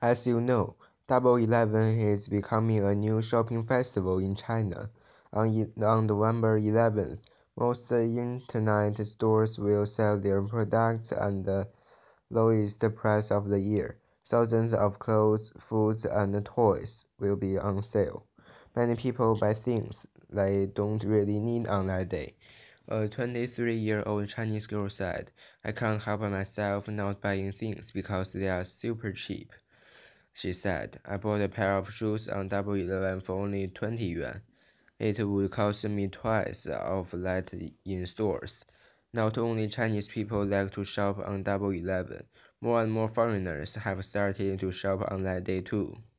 As you know, Double 11 is becoming a new shopping festival in China. On November 11th, most internet stores will sell their products at the lowest price of the year. Thousands of clothes, foods, and toys will be on sale. Many people buy things they don't really need on that day. A 23-year-old Chinese girl said, "I can't help myself not buying things because they are super cheap." She said, "I bought a pair of shoes on Double 11 for only 20 yuan. It would cost me twice of that in stores." Not only Chinese people like to shop on Double 11, more and more foreigners have started to shop on that day too.